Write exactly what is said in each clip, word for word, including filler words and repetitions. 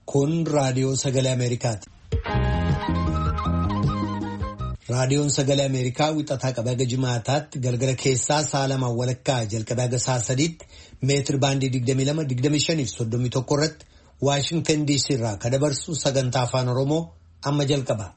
Kun raadiyoo sagalee Ameerikaati. Raadiyoon sagalee Ameerikaa wixataa qabee haga jimaataatti galgala keessaa sa'a lamaan walakkaa jalqabee haga sa'a sadiitti meetir baandii digdamii lama digdamii shanii fi soddomii tokko irratti Waashingtan D C irraa kan dabarsu sagantaa afaan Oromoo amma jalqaba.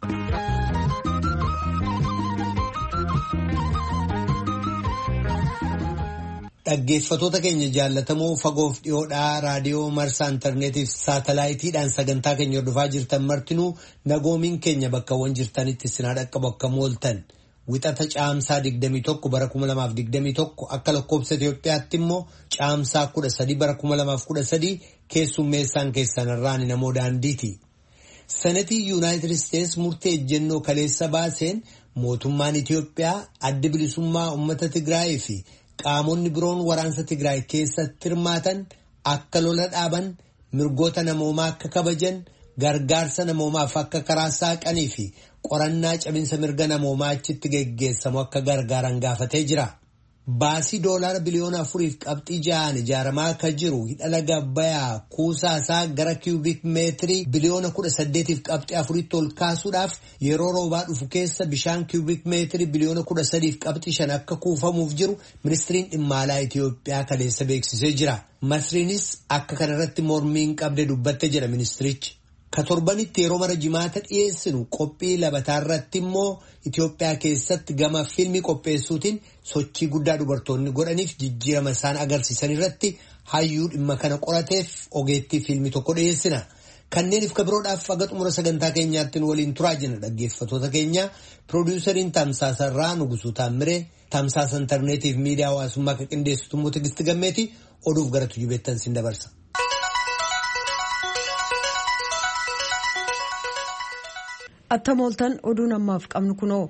Dhaggeeffatoota keenya jaallatamoo fagoof dhiyoodhaa raadiyoo marsaa intarneetiif saatalaayitiidhaan sagantaa keenya hordofaa jirtan martinuu nagoomiin keenya bakkawwan jirtanitti sinaa dhaqqabu akka mooltan wixata caamsaa digdamii tokko bara kuma lamaaf digdamii tokko akka lakkoobsa Itoophiyaatti immoo caamsaa kudha sadii bara kuma lamaaf kudha sadii keessummeessaan keessan irraan namoo daandiiti. Senetii Yuunaayitid Isteets murtee ejjennoo kaleessa baaseen mootummaan Itoophiyaa adda bilisummaa uummata Tigraayii fi qaamonni biroon waraansa Tigraay keessatti hirmaatan akka lola dhaaban mirgoota namoomaa akka kabajan gargaarsa namoomaaf akka karaa saaqanii fi qorannaa cabinsa mirga namoomaa achitti geggeessamu akka gargaaran gaafatee jira. Baasii doolaara biliyoona afuriif qabxii ja'aan ijaaramaa akka jiru hidha laga Abbayyaa kuusaasaa gara kiubiik meetirii biliyoona kudha saddeetiif qabxii afuritti ol kaasuudhaaf yeroo roobaa dhufu keessa bishaan kiubiik meetirii biliyoona kudha sadiif qabxii shan akka kuufamuuf jiru ministiriin dhimma alaa Itoophiyaa kaleessa beeksisee jira. Masriinis akka kanarratti mormii hin qabne dubbatte jedha ministirichi. Ka torbanitti yeroo mara jimaata dhiyeessinu qophii labataa irratti immoo Itoophiyaa keessatti gama fiilmii qopheessuutiin sochii guddaa dubartoonni godhaniif jijjiirama isaan agarsiisan irratti hayyuu dhimma kana qorateef ogeettii fiilmii tokko dhiyeessina. Kanneeniif kabiroodhaaf haga xumura sagantaa keenyaatti waliin turaa jenna dhaggeeffatoota keenya. Piroodyuusariin Tamsaasarraa Nugusuu Taammiree, Tamsaasa intarneetiif miidiyaa hawaasummaa kan qindeessitu immoo Tigistii Gammeeti oduuf gara tujubeettan sin dabarsa. Attamooltan oduun ammaaf qabnu kunoo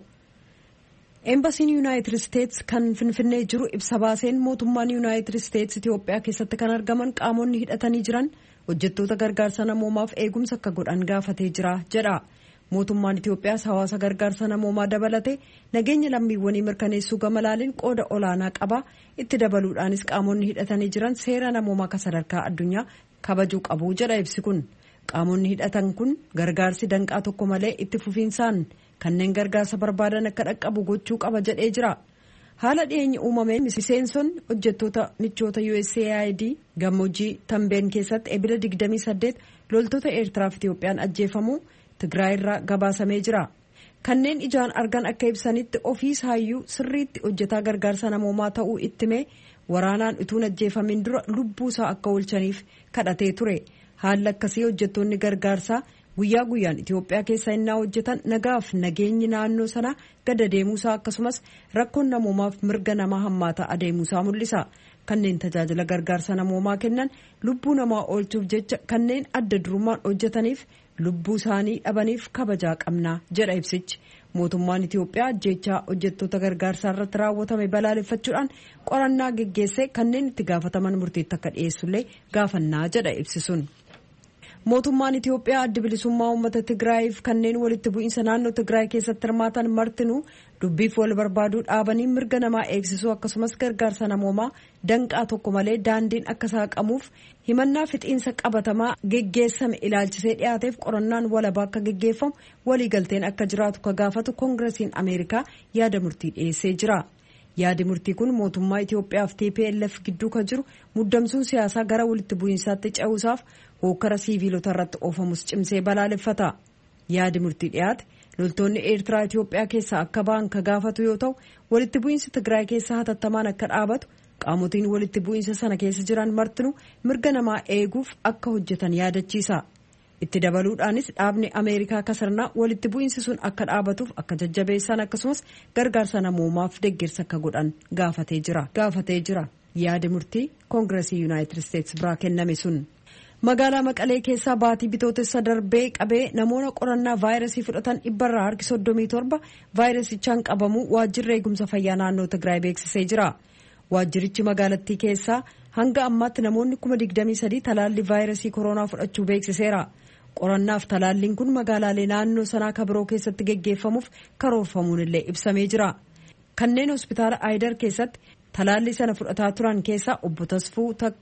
Eembasiin Yuunaayitid Isteets kan Finfinnee jiru ibsa baaseen mootummaan Yuunaayitid Isteets Itoophiyaa keessatti kan argaman qaamonni hidhatanii jiran hojjettoota gargaarsa namoomaaf eegumsa akka godhan gaafatee jira jedha. Mootummaan Itoophiyaas hawaasa gargaarsa namoomaa dabalate nageenya lammiiwwanii mirkaneessuu gama laaliin qooda olaanaa qaba. Itti dabaluudhaanis qaamonni hidhatanii jiran seera namoomaa kan sadarkaa addunyaa kabajuu qabu jedha ibsi kun. Qaamonni hidhatan kun gargaarsi danqaa tokko malee itti fufiinsaan kanneen gargaarsa barbaadan akka dhaqqabu gochuu qaba jedhee jira. Haala dhiyeenya uumameen miseensonni hojjettoota michoota U S A I D gammoojjii Tambeen keessatti ebila digdamii saddeet loltoota Eertiraaf Itoophiyaan ajjeefamuu Tigraay irraa gabaasamee jira. Kanneen ijaan argan akka ibsanitti ofiis hayyuu sirriitti hojjetaa gargaarsa namoomaa ta'uu ittime waraanaan utuun ajjeefamin dura lubbuusaa akka oolchaniif kadhatee ture. Haalli akkasii hojjettoonni gargaarsaa guyyaa guyyaan Itoophiyaa keessa innaa hojjetan nagaaf nageenyi naannoo sanaa gada deemuusaa akkasumas rakkoon namoomaaf mirga namaa hammaataa adeemuusaa mul'isa. Kanneen tajaajila gargaarsa namoomaa kennan lubbuu namaa oolchuuf jecha kanneen adda durummaan hojjetaniif lubbuu isaanii dhabaniif kabajaa qabnaa jedha ibsichi. Mootummaan Itoophiyaa ajjeechaa hojjettoota gargaarsaa irratti raawwatame balaaleffachuudhaan qorannaa geggeessee kanneen itti gaafataman murtiitti akka dhiyeessullee gaafannaa jedha ibsi sun. Mootummaan Itoophiyaa adda bilisummaa uummata Tigraayiif kanneen walitti bu'iinsa naannoo Tigraay keessatti hirmaatan martinuu dubbiif wal barbaaduu dhaabanii mirga namaa eegsisuu akkasumas gargaarsa namoomaa danqaa tokko malee daandiin akka saaqamuuf himannaa fixiinsa qabatamaa geggeessame ilaalchisee dhiyaateef qorannaan walabaa akka geggeeffamu waliigalteen akka jiraatu ka gaafatu koongiresiin Ameerikaa yaada murtii dhiyeessee jira. Yaadi murtii kun mootummaa Itoophiyaaf T P L F gidduu ka jiru muddamsuun siyaasaa gara walitti bu'iinsaatti ce'uusaaf hokkara siiviilota irratti oofamus cimsee balaaleffata. Yaadi murtii dhiyaate loltoonni Eertiraa Itoophiyaa keessaa akka ba'an ka gaafatu yoo ta'u walitti bu'iinsi Tigraay keessaa hatattamaan akka dhaabatu qaamotiin walitti bu'iinsa sana keessa jiran martinuu mirga namaa eeguuf akka hojjetan yaadachiisa. Itti dabaluudhaanis dhaabni Ameerikaa kasarnaa walitti bu'iinsi sun akka dhaabatuuf akka jajjabeessan akkasumas gargaarsa namoomaaf deeggarsa akka godhan gaafatee jira. Gaafatee jira. Yaadi murtii Koongiresii Yuunaayitid Isteets biraa kenname sun. Magaalaa Maqalee keessaa baatii bitootessa darbee qabee namoota qorannaa vaayirasii fudhatan dhibbarraa harki soddomii torba vaayirasichaan qabamuu waajjirri eegumsa fayyaa naannoo Tigraay beeksisee jira. Waajjirichi magaalattii keessaa hanga ammaatti namoonni kuma digdamii sadii talaallii vaayirasii koronaa fudhachuu beeksiseera. Qorannaaf talaalliin kun magaalaalee naannoo sanaa kabiroo keessatti geggeeffamuuf karoorfamuun illee ibsamee jira. Kanneen hospitaala Aayidar keessatti talaallii sana fudhataa turan keessaa obbo Tasfuu Takkaa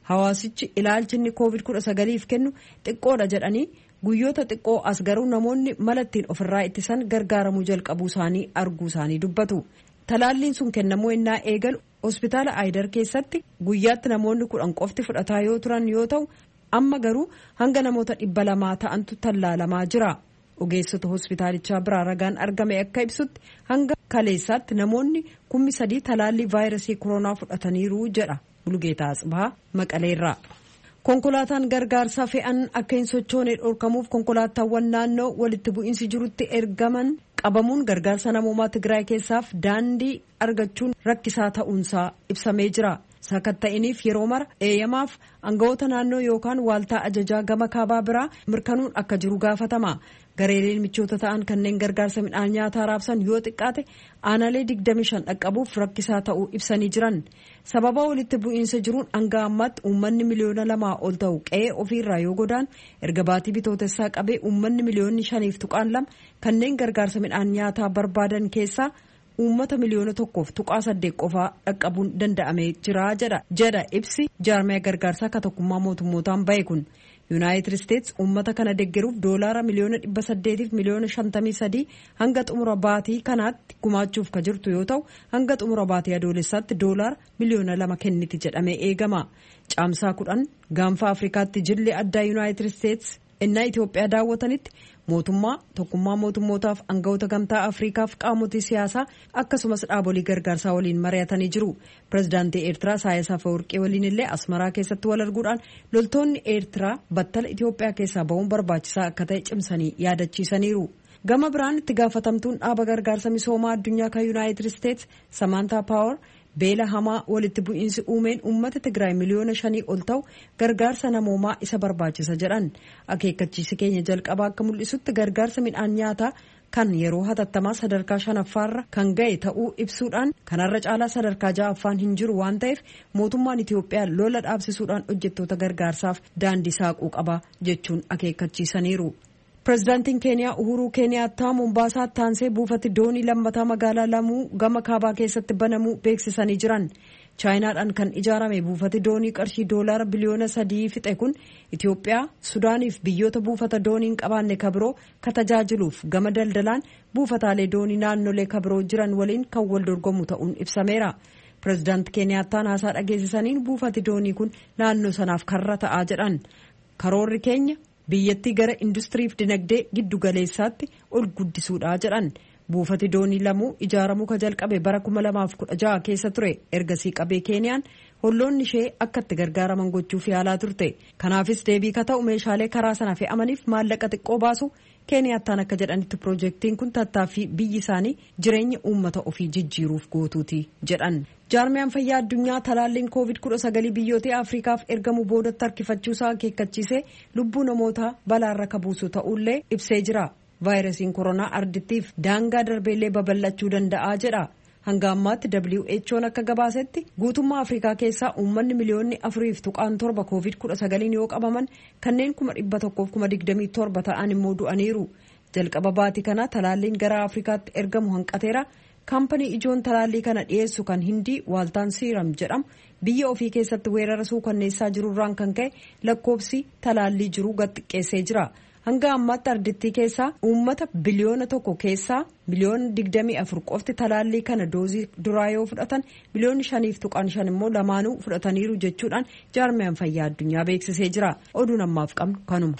hawaasichi ilaalchinni koovid kudha sagaliif kennu xiqqoodha jedhanii guyyoota xiqqoo as garuu namoonni mala ittiin ofirraa ittisan gargaaramuu jalqabuu isaanii arguu isaanii dubbatu. Talaalliin sun kennamuu innaa eegalu hospitaala Aayidar keessatti guyyaatti namoonni kudhan qofti fudhataa yoo turan yoo ta'u amma garuu hanga namoota dhibba lamaa ta'antu tallaalamaa jira. Ogeessota hospitaalichaa biraa ragaan argame akka ibsutti hanga kaleessaatti namoonni kummi sadii talaallii vaayirasii koronaa fudhataniiru jedha Mulugeetaa Atsibaa Maqaleerraa. Konkolaataan gargaarsaa fe'an akka hin sochoone dhorkamuuf konkolaataawwan naannoo walitti bu'iinsi jirutti ergaman qabamuun gargaarsa namoomaa Tigraay keessaaf daandii argachuun rakkisaa ta'uunsaa ibsamee jira. Sakatta'iniif yeroo mara eeyyamaaf aangawoota naannoo yookaan waaltaa ajajaa gama kaabaa biraa mirkanuun akka jiru gaafatama. Gareeleen michoota ta'an kanneen gargaarsa midhaan nyaataa raabsan yoo xiqqaate aanalee digdamii shan dhaqqabuuf rakkisaa ta'uu ibsanii jiran. Sababa walitti bu'iinsa jiruun hanga ammaatti uummanni miliyoona lamaa ol ta'u qe'ee ofiirraa yoo godaan erga baatii bitootessaa qabee uummanni miliyoonni shaniif tuqaan lama kanneen gargaarsa midhaan nyaataa barbaadan keessaa uummata miliyoona tokkoof tuqaa saddeet qofaa dhaqqabuun danda'amee jira jedha jedha ibsi jaarmaya gargaarsaa ka tokkummaa mootummootaan bahe kun. Yuunaayitid Isteets uummata kana deeggaruuf doolaara miliyoona dhibba saddeetiif miliyoona shantamii sadii hanga xumura baatii kanaatti gumaachuuf ka jirtu yoo ta'u hanga xumura baatii adoolessaatti doolaara miliyoona lama kenniti jedhamee eegama. Caamsaa kudhan gaanfa Afrikaatti jilli addaa Yuunaayitid Isteets innaa Itoophiyaa daawwatanitti mootummaa tokkummaa mootummootaaf aangawoota gamtaa Afrikaaf qaamotii siyaasaa akkasumas dhaabolee gargaarsaa waliin mari'atanii jiru. Pireezidaantii Eertiraa Isaayyaas Afeworqii waliin illee Asmaraa keessatti wal arguudhaan loltoonni Eertiraa battala Itoophiyaa keessaa ba'uun barbaachisaa akka ta'e cimsanii yaadachiisaniiru. Gama biraan itti gaafatamtuun dhaaba gargaarsa misoomaa addunyaa kan Yuunaayitid Isteets Samantaa Paawar beela hamaa walitti bu'iinsi uumeen uummata Tigraay miliyoona shanii ol ta'u gargaarsa namoomaa isa barbaachisa jedhan. Akeekkachiisi keenya jalqabaa akka mul'isutti gargaarsa midhaan nyaataa kan yeroo hatattamaa sadarkaa shanaffaarra kan ga'e ta'uu ibsuudhaan kanarra caalaa sadarkaa ja'affaan hin jiru waan ta'eef mootummaan Itoophiyaa lola dhaabsisuudhaan hojjettoota gargaarsaaf daandii saaquu qaba jechuun akeekkachiisaniiru. Pireezidaantiin Keeniyaa Uhuruu Keeniyaattaa Mombaasaatti taansee buufati doonii lammataa magaalaa Lamuu gama kaabaa keessatti banamuu beeksisanii jiran. Chaayinaadhaan kan ijaarame buufati doonii qarshii doolaara biliyoona sadii fixe kun Itoophiyaa, Sudaaniif biyyoota buufata doonii hin qabaanne kabiroo ka tajaajiluuf gama daldalaan buufataalee doonii naannolee kabiroo jiran waliin kan wal dorgomu ta'uun ibsameera. Pireezidaantii Keeniyaattaan haasaa dhageessisaniin buufati doonii kun naannoo sanaaf karra ta'aa jedhan. Karoorri keenya biyyattii gara industiriif dinagdee giddu galeessaatti ol guddisuudha jedhan. Buufati doonii Lamuu ijaaramuu ka jalqabe bara kuma lamaaf kudha jaha keessa ture. Ergasii qabee Keeniyaan holloonni ishee akka itti gargaaraman gochuuf yaalaa turte. Kanaafis deebii ka ta'u meeshaalee karaa sana fe'amaniif maallaqa xiqqoo baasu. Keeniyaattaan akka jedhanitti piroojeektiin kun tattaaffii biyyi isaanii jireenya uummata ofii jijjiiruuf gootuuti jedhan. Jaarmiyaan fayyaa addunyaa talaalliin koovid kudha sagalii biyyoota Afrikaaf ergamu boodatti harkifachuusaa akeekkachiisee lubbuu namootaa balaarra ka buusu ta'ullee ibsee jira. Vaayirasiin koronaa ardittiif daangaa darbeellee babal'achuu danda'a jedha. Hanga ammaatti W H O'n akka gabaasetti guutummaa Afrikaa keessaa uummanni miliyoonni afuriif tuqaan torba koovid kudha sagaliin yoo qabaman kanneen kuma dhibba tokkoof kuma digdamii torba ta'an immoo du'aniiru. Jalqaba baatii kana talaalliin gara Afrikaatti ergamu hanqateera. Kaampanii ijoon talaallii kana dhiyeessu kan Hindii waaltaan Siiram jedhamu biyya ofii keessatti weerara suukanneessaa jirurraan kan ka'e lakkoofsi talaallii jiru gad xiqqeessee jira. Hanga ammaatti ardittii keessaa uummata biliyoona tokko keessaa miliyoona digdamii afur qofti talaallii kana doozii duraa yoo fudhatan miliyoonni shaniif tuqaan shan immoo lamaanuu fudhataniiru jechuudhaan jaarmiyaan fayyaa addunyaa beeksisee jira. Oduun ammaaf qabnu kanuma.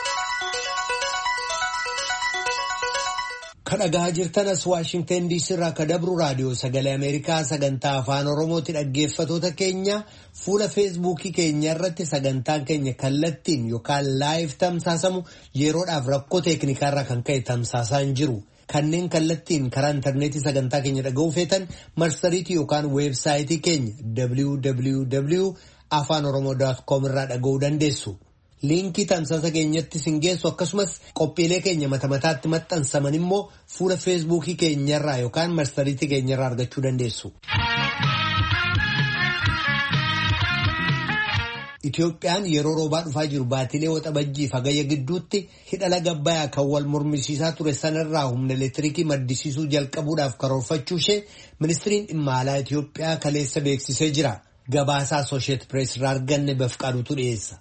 Kadhagaa jirtanas Waashingtan D C irraa ka dabru raadiyoo sagalee Ameerikaa sagantaa afaan Oromooti. Dhaggeeffatoota keenya fuula feesbuukii keenya irratti sagantaan keenya kallattiin yookaan laayif tamsaasamu yeroodhaaf rakkoo teeknikaarraa kan ka'e tamsaasaa hin jiru. Kanneen kallattiin karaa intarneetii sagantaa keenya dhaga'uu feetan marsariitii yookaan weebsaayitii keenya w w w dot afaan oromoo dot com irraa dhaga'uu dandeessu. Liinkii tamsaasa keenyatti singeessu akkasumas qophiilee keenya mata mataatti maxxansaman immoo fuula feesbuukii keenyarraa yookaan marsariitii keenyarraa argachuu dandeessu. Itoophiyaan yeroo roobaa dhufaa jiru baatilee waxabajjii fagayya gidduutti hidha laga Abbayyaa kan wal mormisiisaa ture sanarraa humna elektiriikii maddisiisuu jalqabuudhaaf karoorfachuu ishee ministiriin dhimma alaa Itoophiyaa kaleessa beeksisee jira. Gabaasaa Associated Press irraa arganne Bafqaaduutu dhiyeessa.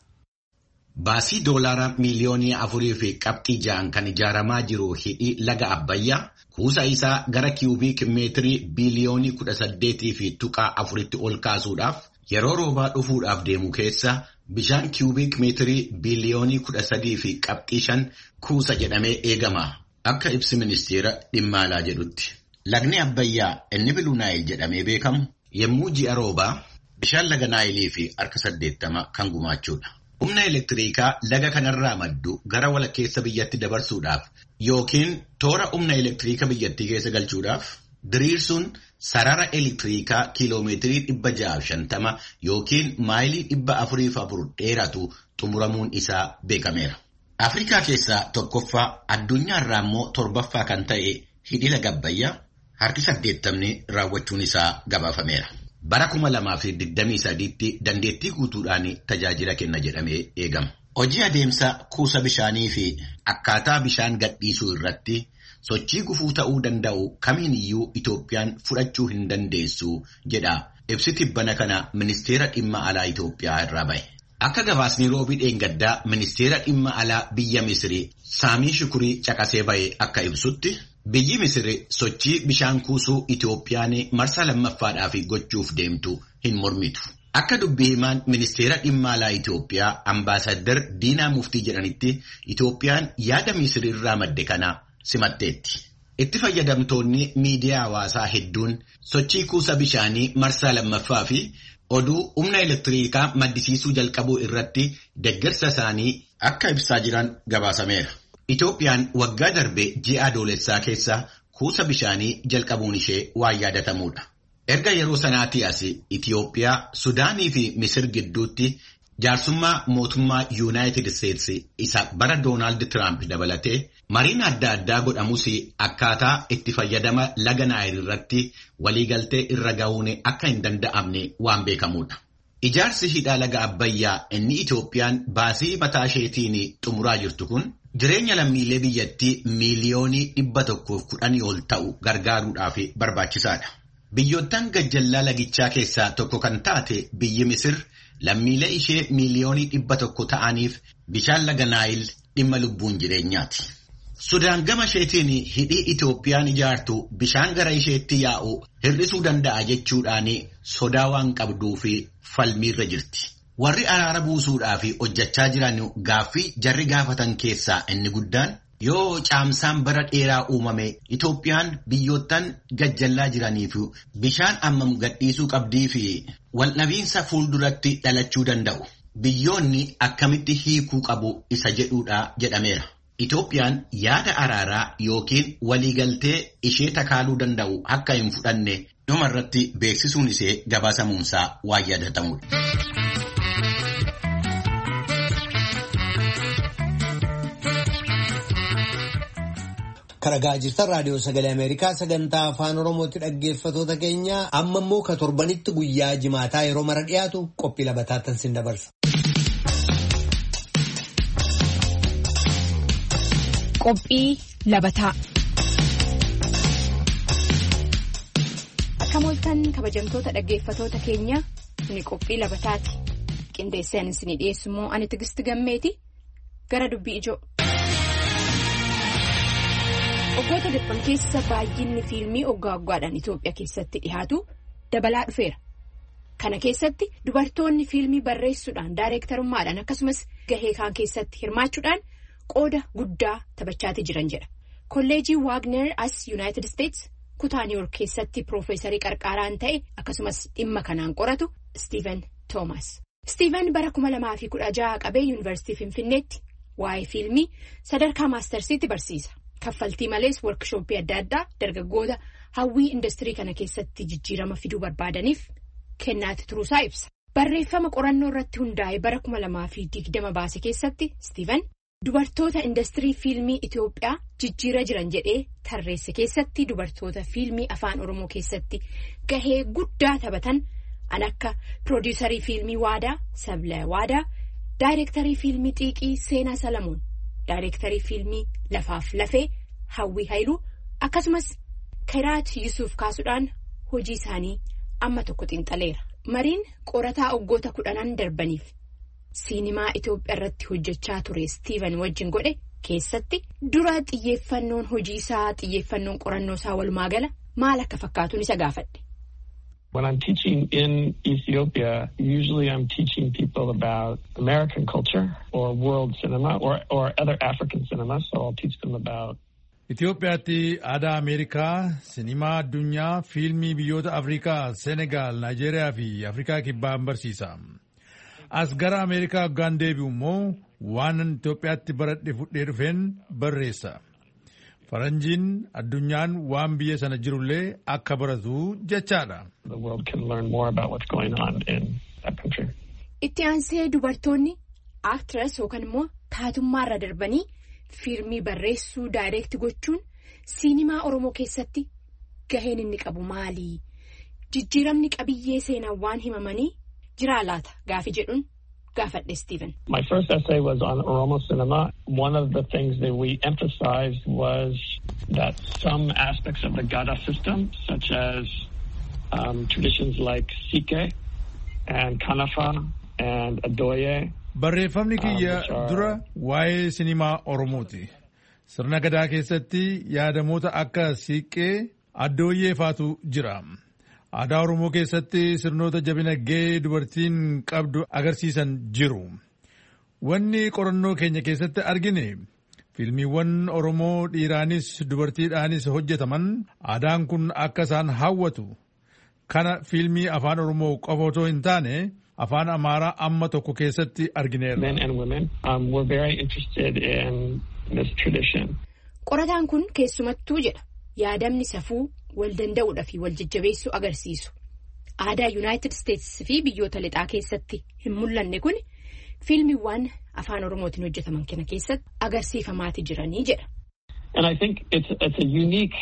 Baasii doolaara miiliyoonii afurii fi qabxii ja'an kan ijaaramaa jiru hidhi laga Abbayyaa kuusa isaa gara kiiwubiik meetirii biiliyoonii kudha saddeetii fi tuqaa afuritti ol kaasuudhaaf yeroo roobaa dhufuudhaaf deemu keessa bishaan kiiwubiik meetirii biiliyoonii kudha sadii fi qabxii shan kuusa jedhamee eegama. Akka ibsi ministeera dhimma alaa jedhutti. Lagni Abbayyaa inni Biluu Naayil jedhamee beekamu yommuu ji'a roobaa bishaan laga Naayilii fi harka saddeettama kan gumaachuudha. Humna elektiriikaa laga kanarraa maddu gara walakkeessa biyyatti dabarsuudhaaf yookiin toora humna elektiriikaa biyyattii keessa galchuudhaaf diriirsuun sarara elektiriikaa kiiloomeetirii dhibba ja'aaf shantama yookiin maayilii dhibba afuriif afur dheeratu xumuramuun isaa beekameera. Afrikaa keessaa tokkoffaa addunyaarraa immoo torbaffaa kan ta'e hidhi laga Abbayyaa harki saddeettamni raawwachuun isaa gabaafameera. Bara kuma lamaa fi digdamii sadiitti dandeettii guutuudhaan tajaajila kenna jedhamee eegama. Hojii adeemsa kuusa bishaanii fi akkaataa bishaan gadhiisuu irratti sochii gufuu ta'uu danda'u kamiin iyyuu Itoophiyaan fudhachuu hin dandeessu jedha ibsi tibbana kana ministeera dhimma alaa Itoophiyaa irraa bahe. Akka gabaasni roobii dheengaddaa ministeera dhimma alaa biyya Misrii Saamii Shukurii caqasee bahe akka ibsutti. Biyyi Misiri sochii bishaan kuusuu Itoophiyaan marsaa lammaffaadhaaf gochuuf deemtu hin mormitu. Akka dubbii himaan ministeera dhimma alaa Itoophiyaa ambaasaddar Diinaa Muftii jedhanitti Itoophiyaan yaada Misiri irraa madde kana simatteetti. Itti fayyadamtoonni miidiyaa hawaasaa hedduun sochii kuusa bishaanii marsaa lammaffaa fi oduu humna elektiriikaa maddisiisuu jalqabuu irratti deeggarsa isaanii akka ibsaa jiran gabaasameera. Itoophiyaan waggaa darbe ji'a adoolessaa keessa kuusa bishaanii jalqabuun ishee waan yaadatamuudha. Erga yeroo sanaatii as Itoophiyaa, Sudaanii fi Misir gidduutti jaarsummaa mootummaa Yuunaayitid Isteetsi isa bara Doonaald Tiraamp dabalatee mariin adda addaa godhamus akkaataa itti fayyadama laga Naayil irratti waliigaltee irra ga'uun akka hin danda'amne waan beekamuudha. Ijaarsi hidha laga Abbayyaa inni Itoophiyaan baasii mataa isheetiin xumuraa jirtu kun jireenya lammiilee biyyattii miiliyoonii dhibba tokkoof kudhanii ol ta'u gargaaruudhaaf barbaachisaadha. Biyyoottan gajjallaa lagichaa keessaa tokko kan taate biyyi Misir lammiilee ishee miiliyoonii dhibba tokko ta'aniif bishaan laga Naayil dhimma lubbuun jireenyaati. Sudaan gama isheetiin hidhii Itoophiyaan ijaartu bishaan gara isheetti yaa'u hir'isuu danda'a jechuudhaan sodaa waan qabduu fi falmiirra jirti. Warri araara buusuudhaaf hojjechaa jiran gaaffii jarri gaafatan keessaa inni guddaan yoo caamsaan bara dheeraa uumame Itoophiyaan biyyoottan gajjallaa jiraniif bishaan ammam gadhiisuu qabdii fi waldhabiinsa fuulduratti dhalachuu danda'u. Biyyoonni akkamitti hiikuu qabu isa jedhuudha jedhameera. Itoophiyaan yaada araaraa yookiin waliigaltee ishee takaaluu danda'u akka hin fudhanne dhumarratti beeksisuun ishee gabaasamuunsaa waan yaadatamudha. Karagaa jirtan raadiyoo sagalee Ameerikaa sagantaa afaan Oromootti dhaggeeffatoota keenya amma immoo ka torbanitti guyyaa jimaataa yeroo mara dhiyaatu qophii labataatan sin dabarsa. Qophii labataa. Akka mooltan kabajamtoota dhaggeeffatoota keenya ni qophii labataati. Qindeessaan isin dhiyeessu immoo ani Tigisti Gammeeti gara dubbii ijoo. Waggoota darban keessa baay'inni fiilmii oggaa oggaadhaan Itoophiyaa keessatti dhiyaatu dabalaa dhufeera. Kana keessatti dubartoonni fiilmii barreessuudhaan daayireektarummaadhaan akkasumas gahee kaan keessatti hirmaachuudhaan qooda guddaa taphachaati jiran jedha. Kolleejii Waagner as Yuunaayitid Isteets kutaa Niiwuork keessatti piroofeesarii qarqaaraan ta'e akkasumas dhimma kanaan qoratu Steven Thomas. Steven bara kuma lamaa fi kudha jaha qabee Yuunivarsiitii Finfinneetti waa'ee fiilmii sadarkaa maastarsiitti barsiisa. Kaffaltii malees workshooppii adda addaa dargaggoota hawwii industirii kana keessatti jijjiirama fiduu barbaadaniif kennaati turuusaa ibsa. Barreeffama qorannoo irratti hundaa'e bara kuma lamaa fi digdama baase keessatti Steven dubartoota industirii fiilmii Itoophiyaa jijjiira jiran jedhee tarreesse keessatti dubartoota fiilmii afaan Oromoo keessatti gahee guddaa taphatan an akka piroodiisarii fiilmii Waadaa Sabla Waadaa, daayireektarii fiilmii Xiiqii Seenaa Salamoon, daayireektarii fiilmii Lafaaf Lafee Hawwii Haayiluu akkasumas Kiraat Yusuuf kaasuudhaan hojii isaanii amma tokko xinxaleera Mariin qorataa waggoota kudhanan darbaniif siinimaa Itoophiyaa irratti hojjechaa ture Steven wajjin godhe keessatti dura xiyyeeffannoon hojii isaa xiyyeeffannoon qorannoo isaa walumaa gala maal akka fakkaatuun isa gaafadhe. When I'm teaching in Ethiopia, usually I'm teaching people about American culture or world cinema or, or other African cinema, so I'll teach them about Itoophiyaatti aadaa Ameerikaa, sinimaa addunyaa, fiilmii biyyoota Afrikaa, Senegaal, Naayijeeriyaa fi Afrikaa kibbaa barsiisa. As gara Ameerikaa waggaan deebi'u immoo waan Itoophiyaatti baradhe fudhee dhufeen barreessa. Faranjiin addunyaan waan biyya sana jirullee akka baratu jechaadha. The world can learn more about what's going on in that country. Itti aansee dubartoonni actress yookaan immoo taatummaarra darbanii fiilmii barreessuu daayireekti gochuun siinimaa Oromoo keessatti gaheen inni qabu maali? Jijjiiramni qabiyyee seenaa waan himamanii jiraa laata gaafi jedhuun gaafadhe Steven. My first essay was on Oromo cinema. One of the things that we emphasized was that some aspects of the Gada system, such as um, traditions like Sike and Kanafa and Adoye. Barreeffamni kiyya dura waa'ee sinimaa Oromooti. Sirna gadaa keessatti yaadamoota akka Siiqqee, Addooyyee faatu jira. Aadaa Oromoo keessatti sirnoota jabina gahee dubartiin qabdu agarsiisan jiru. Wanni qorannoo keenya keessatti argine fiilmiiwwan Oromoo dhiiraanis dubartiidhaanis hojjetaman aadaan kun akka isaan hawwatu. Kana fiilmii afaan Oromoo qofa otoo hin taane afaan Amaaraa amma tokko keessatti argineerra. Men and women um, were very interested in this tradition. Qorataan kun keessumattuu jedha yaadamni safuu wal danda'uudha fi wal jajjabeessuu agarsiisu. Aadaa United States fi biyyoota lixaa keessatti hin mul'anne kun fiilmiiwwan afaan Oromootiin hojjetaman kana keessatti agarsiifamaati jiranii jedha. And I think it's, it's a unique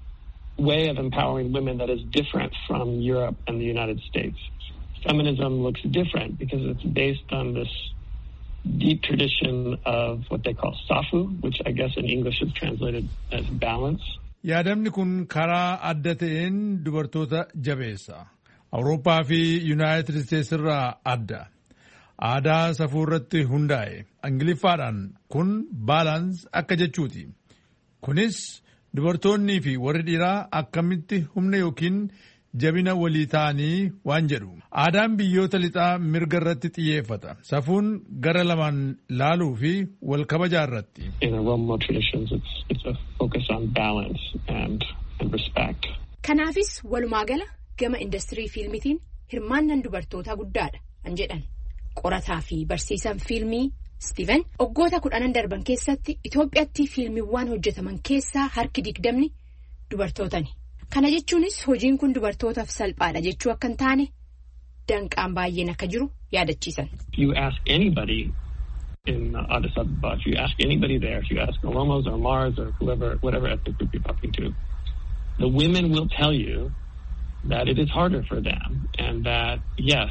way of empowering women that is different from Europe and the United States. Feminism looks different because it's based on this deep tradition of what they call safu, which I guess in English is translated as balance. Yaadamni kun karaa adda ta'een dubartoota jabeessa. Awurooppaa fi Yuunaayitid Isteetsi irraa adda. Aadaa safuu irratti hundaa'e. Ingiliffaadhaan kun baalaans akka jechuuti. Kunis dubartoonnii fi warri dhiiraa akkamitti humna yookiin jabina walii ta'anii waan jedhu. Aadaan biyyoota lixaa mirga irratti xiyyeeffata. Safuun gara lamaan laaluu fi wal kabajaa irratti. In Oromo traditions, it's, it's a focus on balance and, and respect. Kanaafis walumaa gala gama industirii fiilmitiin hirmaannaan dubartootaa guddaadha an jedhan. Qorataa fi barsiisaan fiilmii Steven waggoota kudhanan darban keessatti Itoophiyaatti fiilmiiwwan hojjetaman keessaa harki digdamni dubartootani. Kana jechuunis hojiin kun dubartootaaf salphaadha jechuu akka hin taane danqaan baay'een akka jiru yaadachiisan. If you ask anybody in Addis Ababa, if you ask anybody there, if you ask Oromos or Mars or whoever, whatever ethnic group you're talking to, the women will tell you that it is harder for them and that, yes,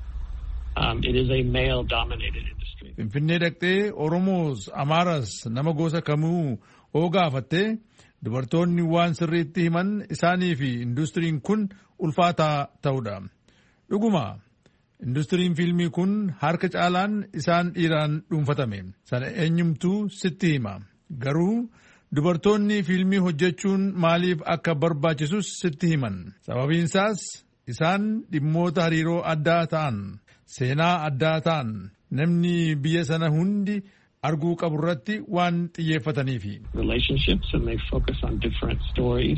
um, it is a male-dominated industry. Finfinnee dhaqxee Oromoos, Amaaras nama gosa kamuu oo gaafattee dubartoonni waan sirriitti himan isaanii fi industiriin kun ulfaataa ta'uudha. Dhuguma industiriin fiilmii kun harka caalaan isaan dhiiraan dhuunfatame. Sana eenyumtuu sitti hima. Garuu dubartoonni fiilmii hojjechuun maaliif akka barbaachisus sitti himan. Sababiinsaas isaan dhimmoota hariiroo addaa ta'an, seenaa addaa ta'an, namni biyya sana hundi arguu qabu irratti waan xiyyeeffataniifi. Relationships and they focus on different stories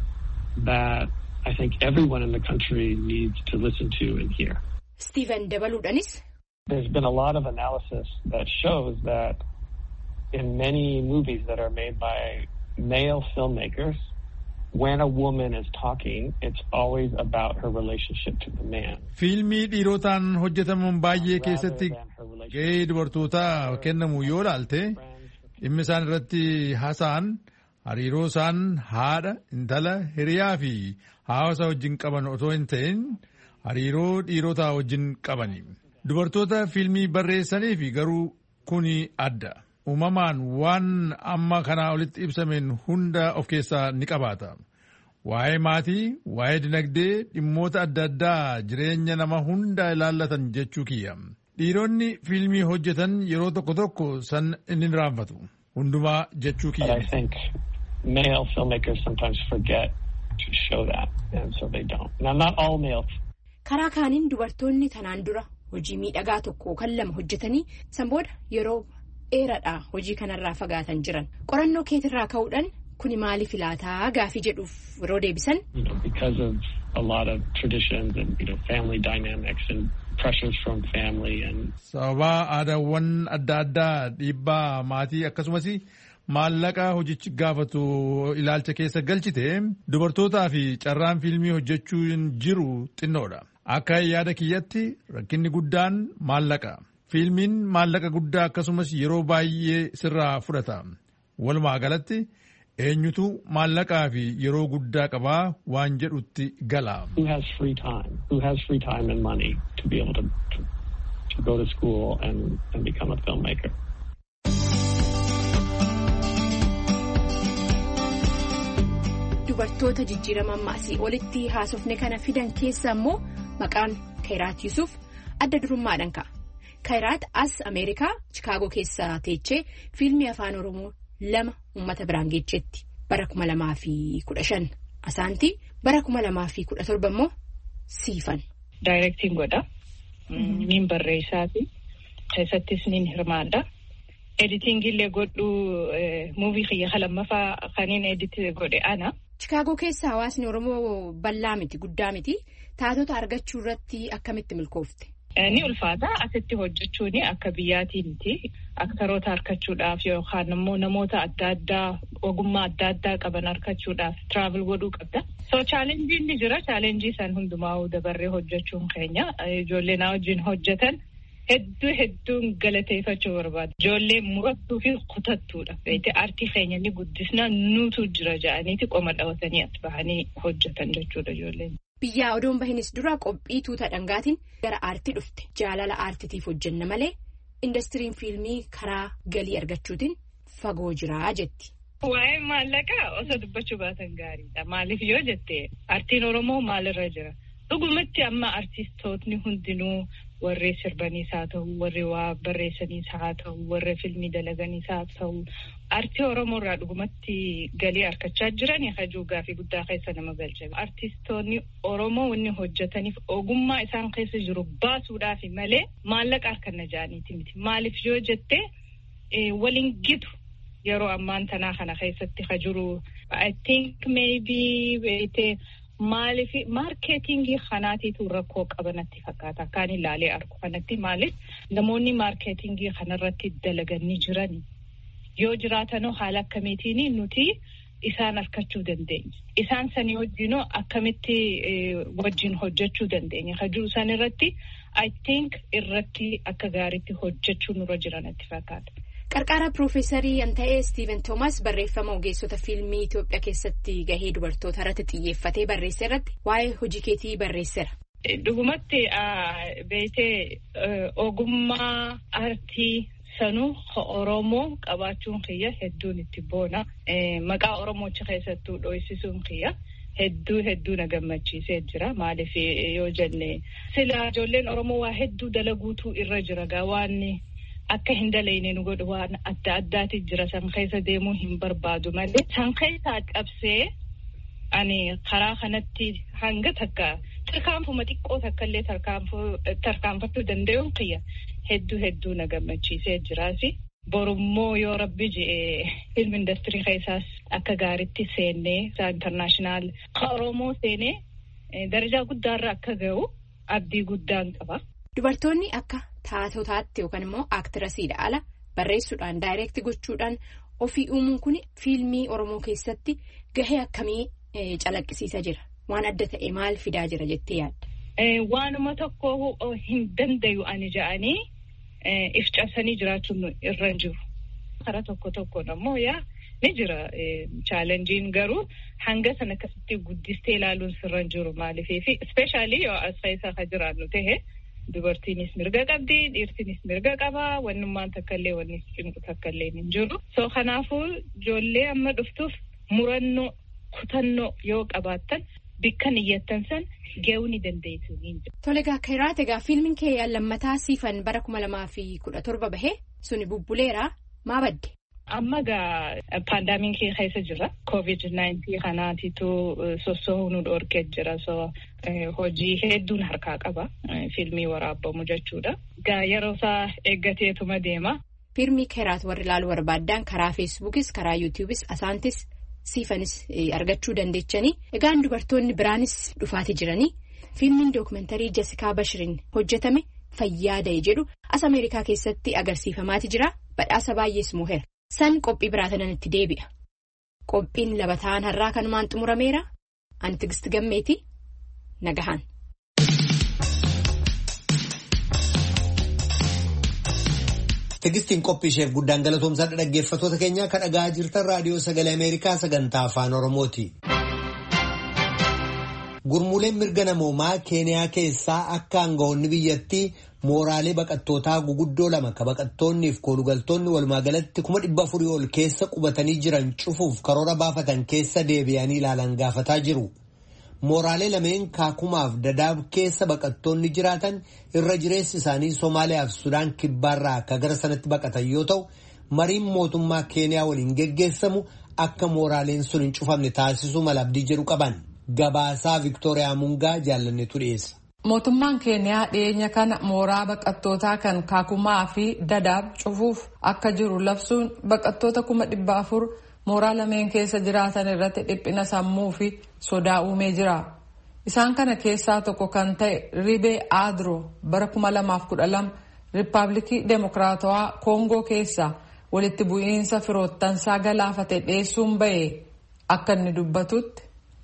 that I think everyone in the country needs to listen to and hear. Steven dabaluudhanis. There's been a lot of analysis that shows that in many movies that are made by male filmmakers, when a woman is talking, it's always about her relationship to the man. Fiilmii dhiirotaan hojjetaman baay'ee keessatti gahee dubartootaa kennamu yoo ilaalte dhimmi isaan irratti haasa'an hariiroo isaan haadha, intala, hiriyaa fi hawaasa wajjin qaban otoo hin ta'in hariiroo dhiirotaa wajjin qabani. Dubartoota fiilmii barreessanii fi garuu kuni adda. Uumamaan waan amma kanaa olitti ibsameen hunda of keessaa ni qabaata. waa'ee maatii, waa'ee dinagdee, dhimmoota adda addaa jireenya nama hunda ilaallatan jechuu kiyya. Dhiironni fiilmii hojjetan yeroo tokko tokko san inni raanfatu. Hundumaa jechuu kiyya. But I think male filmmakers sometimes forget to show that, and so they don't. Now, not all male. Karaa kaaniin dubartoonni tanaan dura hojii miidhagaa tokko kan lama hojjetanii san booda yeroo dheeraadhaa hojii kanarraa fagaatan jiran. Qorannoo keetirraa ka'uudhaan kuni maaliif ilaataa gaafii jedhuuf yeroo deebisan. You know, because of a lot of traditions and you know family dynamics and pressures from family and. Sababa aadaawwan adda addaa dhiibbaa maatii akkasumas maallaqa hojichi gaafatu ilaalcha keessa galchite dubartootaa fi carraan fiilmii hojjechuun jiru xinnoodha. Akka yaada kiyyatti rakkinni guddaan maallaqa. Fiilmiin maallaqa guddaa akkasumas yeroo baay'ee sirraa fudhata. Walumaa galatti eenyutu maallaqaa fi yeroo guddaa qabaa waan jedhutti gala. Who has free time? Who has free time and money to be able to, to, to go to school and, and become a filmmaker? Dubartoota jijjiirama ammaasii olitti haasofne kana fidan keessa immoo maqaan Kairaat Yusuf adda durummaadhaan ka'a. Kairaat as Ameerikaa Chikaagoo keessa teechee fiilmii afaan Oromoo lama uummata biraan geecheetti bara kuma lamaa fi kudha shan asaantii bara kuma lamaa fi kudha torba immoo siifan. Daayirektiin godha. Niin barreessaati. Keessattis niin hirmaadha. Editingillee godhu muuvii kiyya lammaffaa kaniin edit godhe ana. Chikaagoo keessa hawaasni Oromoo bal'aa miti guddaa miti taatota argachuu irratti akkamitti milkoofte? Ni ulfaata asitti hojjechuun akka biyyaatii miti aktaroota argachuudhaaf yookaan immoo namoota adda addaa ogummaa adda addaa qaban argachuudhaaf travel godhuu qabda. So challenge ni jira challenge san hundumaa dabarree hojjechuun keenya ijoollee na wajjin hojjetan hedduu hedduun galateeffachuu barbaada. Ijoollee murattuu fi kutattuudha. Beekte aartii keenya ni guddisna nuutu jira jedhaniiti qoma dhawatanii as bahanii hojjetan jechuudha ijoolleen. Biyyaa odoon bahinis dura qophii tuuta dhangaatiin gara aartii dhufte. Jaalala aartiitiif hojjenna malee indastiriin fiilmii karaa galii argachuutiin fagoo jira jetti. Waa'ee maallaqaa osoo dubbachuu baatan gaariidha. Maaliif yoo jette aartiin Oromoo maalirra jira? Dhugumatti amma aartistootni hundinuu warri sirbaniis haa ta'u, warri waa barreessaniis haa ta'u, warri fiilmii dalaganiis haa ta'u, aartii Oromoo irraa dhugumatti galii argachaa jiran hajuu gaafii guddaa keessa nama galcha. Aartistoonni Oromoo wanni hojjetaniif ogummaa isaan keessa jiru baasuudhaaf malee maallaqa harkanna jaaniiti miti. Maaliif yoo jette waliin gitu yeroo ammaan tanaa kana keessatti hajuru. I think maybe beete maaliif maarkeetingii kanaatiitu rakkoo qabanatti fakkaata. Kaan ilaalee argu kanatti maaliif namoonni maarkeetingii kanarratti dalaganii jirani. Yoo jiraatanoo haala akkamiitiin nuti isaan argachuu dandeenya. Isaan sanii wajjinoo akkamitti wajjin hojjechuu dandeenya. Hajuu isaan irratti I think irratti akka gaariitti hojjechuu nurra jiranatti fakkaata. Qarqara Piroofeesarii an ta'e Steven Thomas barreeffama ogeessota fiilmii Itoophiyaa keessatti gahee dubartoota irratti xiyyeeffatee barreesse irratti waa'ee hojii keetii barreesseera. Dhugumatti beetee ogummaa aartii sanuu Oromoo qabaachuun kiyya hedduun itti boona. Maqaa Oromoochi keessattuu dho'isisuun kiyya hedduu hedduu na gammachiisee jira. Maaliif yoo jenne sila ijoolleen Oromoo waa hedduu dalaguutu irra jira gaa waan akka hin dalayne nu godhu waan adda addaati jira san keessa deemuu hin barbaadu malee san keessaa qabsee ani karaa kanatti hanga takka tarkaanfuma xiqqoo takka illee tarkaanfachuu danda'uun kiyya hedduu hedduu na gammachiisee jiraasi. Borummoo yoo rabbi je'e film industirii keessaas akka gaariitti seennee internaashinaal Oromoo seenee darajaa guddaarra akka ga'u abdii guddaan qaba. Dubartoonni akka taatotaatti yookaan immoo aaktirasiidha ala barreessuudhaan daayireekti gochuudhaan ofii uumuun kun fiilmii Oromoo keessatti gahee akkamii calaqqisiisa jira? Waan adda ta'e maal fidaa jira jettee yaadda? Waanuma tokko hin dandayu ani ja'anii if cabsanii jiraachuun irra jiru. Karaa tokko tokkoon ammoo yaa ni jira chaalenjiin garuu hanga sana akkasitti guddistee ilaaluun sirra jiru maaliifi ispeeshaalii yoo as keessa ka jiraannu ta'e dubartiinis mirga qabdi dhiirtiinis mirga qaba wannummaan takkallee wanni cinqu takkallee hin jiru. So kanaafuu ijoollee amma dhuftuuf murannoo kutannoo yoo qabaattan bikkan iyyattan san ga'uu ni dandeessu. Tole egaa Kiraat egaa fiilmiin kee lammataa siifan bara kuma lamaa fi kudha torba bahee suni bubbuleera maa badde? Amma gaa paandamikii keessa jira. covid nineteen kanaatitu sosochii nu dhorkee jira. So hojii hedduun harkaa qaba. Fiilmii waraabbamu jechuudha. Gaa yeroo isaa eeggateetuma deema. Fiilmii Kiraat warri ilaaluu barbaadan karaa feesbuukis karaa yuutuubis asaantis siifanis argachuu dandeechanii. Egaan dubartoonni biraanis dhufaati jiranii. Fiilmiin dookumentarii Jessikaa Bashiriin hojjetame Fayyaada'e jedhu as Ameerikaa keessatti agarsiifamaati jira. Badhaasa baay'ees moo'eera. San qophii biraatanan itti deebi'a. Qophiin labataan har'aa kanumaan xumurameera. Ani Tigist Gammeeti. Nagahaan. Tigistiin qophii isheef guddaan galatoomsaa dhaggeeffattoota keenya kan dhaga'aa jirtan raadiyoo sagalee Ameerikaa sagantaa afaan Oromooti. Gurmuuleen mirga namoomaa Keeniyaa keessaa akka aangawoonni biyyattii mooraalee baqattootaa guguddoo lama ka baqattoonniif koolugaltoonni walumaa galatti kuma dhibba afurii ol keessa qubatanii jiran cufuuf karoora baafatan keessa deebi'anii ilaalan gaafataa jiru. Mooraalee lameen Kaakumaaf Dadaab keessa baqattoonni jiraatan irra jireessi isaanii Somaaliyaaf Sudaan kibbaarraa akka gara sanatti baqatan yoo ta'u mariin mootummaa Keeniyaa waliin geggeessamu akka mooraaleen sun hin cufamne taasisuu mala abdii jedhu qaban. Gabaasaa Viktooriyaa Mungaa jaallannetu dhiyeessa. Mootummaan Keeniyaa dhiyeenya kana mooraa baqattootaa kan Kaakumaa fi Dadaab cufuuf akka jiru labsuun baqattoota kuma dhibba afur mooraa lameen keessa jiraatan irratti dhiphina sammuu fi sodaa uumee jira. Isaan kana keessaa tokko kan ta'e Ribee Aadroo bara kuma lamaaf kudha lama Riippaabilikii Demokiraatawaa Koongoo keessa walitti bu'iinsa firoottansaa galaafate dhiyeessuun ba'e akka inni dubbatutti.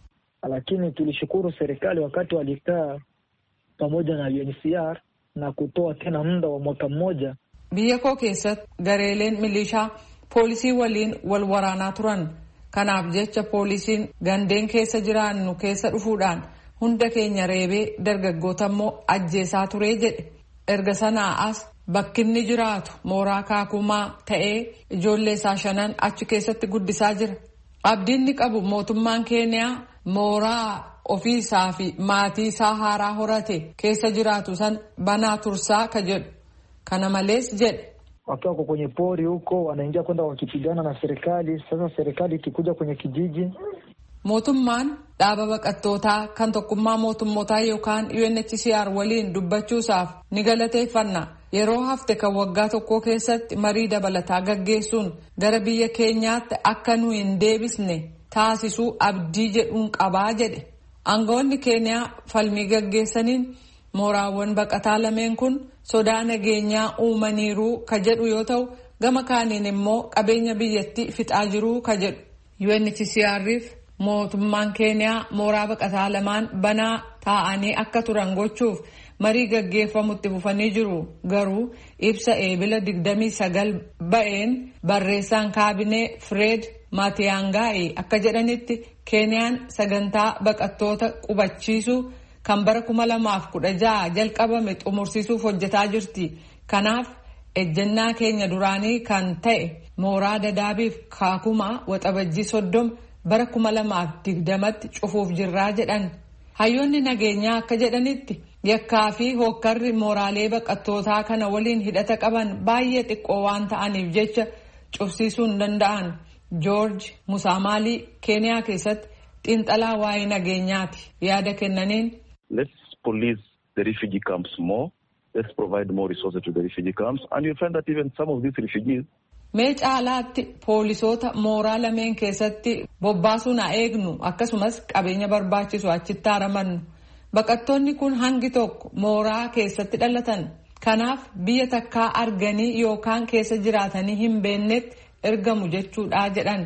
Lakini tulishukuru serikali wakati walikaa pamoja na U N H C R na kutoa tena muda wa mwaka mmoja. Biyya koo keessatti gareeleen milishaa poolisii waliin wal waraanaa turan. Kanaaf jecha poolisiin gandeen keessa jiraannu keessa dhufuudhaan hunda keenya reebee dargaggoota immoo ajjeesaa ture jedhe. Erga sanaa as bakkinni jiraatu mooraa Kaakumaa ta'ee ijoollee isaa shanan achi keessatti guddisaa jira. Abdiinni qabu mootummaan Keeniyaa mooraa ofii isaa fi maatii isaa haaraa horate keessa jiraatu san banaa tursaa ka jedhu. Kana malees jedhe. Wakiwa kwenye pori huko wanaingia kwenda wakipigana na serikali. Sasa serikali ikikuja kwenye kijiji. Mootummaan dhaaba baqattootaa kan tokkummaa mootummootaa yookaan U N H C R waliin dubbachuusaaf ni galateeffanna. Yeroo hafte kan waggaa tokko keessatti marii dabalataa gaggeessuun gara biyya keenyaatti akka nu hin deebisne taasisuu abdii jedhuun qabaa jedhe. Aangawoonni Keeniyaa falmii gaggeessaniin mooraawwan baqataa lameen kun sodaa nageenyaa uumaniiru ka jedhu yoo ta'u gama kaaniin immoo qabeenya biyyatti fixaa jiruu ka jedhu. U N H C R'if mootummaan Keeniyaa mooraa baqataa lamaan banaa taa'anii akka turan gochuuf marii gaggeeffamutti fufanii jiru. Garuu ibsa eebila digdamii sagal ba'een barreessaan kaabinee Fred Matiang'i akka jedhanitti Keeniyaan sagantaa baqattoota qubachiisuu kan bara kuma lamaaf kudha jaha jalqabame xumursiisuuf hojjetaa jirti. Kanaaf ejjennaa keenya duraanii kan ta'e mooraa Dadaabiif Kaakumaa waxabajjii soddoma bara kuma lamaaf digdamatti cufuuf jirraa jedhan. Hayyoonni nageenyaa akka jedhanitti yakkaa fi hokkarri mooraalee baqattootaa kana waliin hidhata qaban baay'ee xiqqoo waan ta'aniif jecha cufsiisuu hin danda'an. George Musamali Keeniyaa keessatti xiinxalaa waa'ee nageenyaati yaada kennaniin. Let's police the refugee camps more. Let's provide more resources to the refugee camps. And you find that even some of these refugees. Mee caalaatti poolisoota mooraa lameen keessatti bobbaasuun haa eegnu akkasumas qabeenya barbaachisu achitti aramannu. Baqattoonni kun hangi tokko mooraa keessatti dhalatan. Kanaaf biyya takkaa arganii yookaan keessa jiraatanii hin beeknetti ergamu jechuudha jedhan.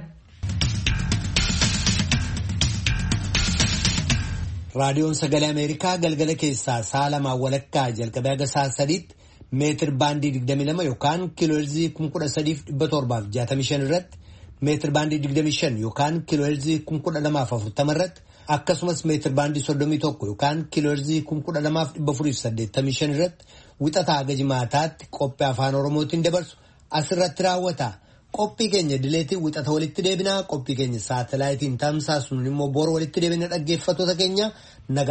Raadiyoon Sagalee Ameerikaa galgala keessaa sa'a lamaan walakkaa jalqabee haga sa'a sadiitti meetir baandii digdamii lama yookaan kiilooherzii kuma kudha sadiif dhibba torbaaf jaatamii shan irratti meetir baandii digdamii shan yookaan kiilooherzii kuma kudha lamaaf afurtama irratti akkasumas meetir baandii soddomii tokko yookaan kiilooherzii kuma kudha lamaaf dhibba afuriif saddeettamii shan irratti wixataa haga jimaataatti qophii afaan Oromootiin dabarsu asirratti raawwata. qophii keenya dileetii wixata walitti deebinaa qophii keenya saatalaayitiin tamsaasuun immoo boru walitti deebina dhaggeeffattoota keenya.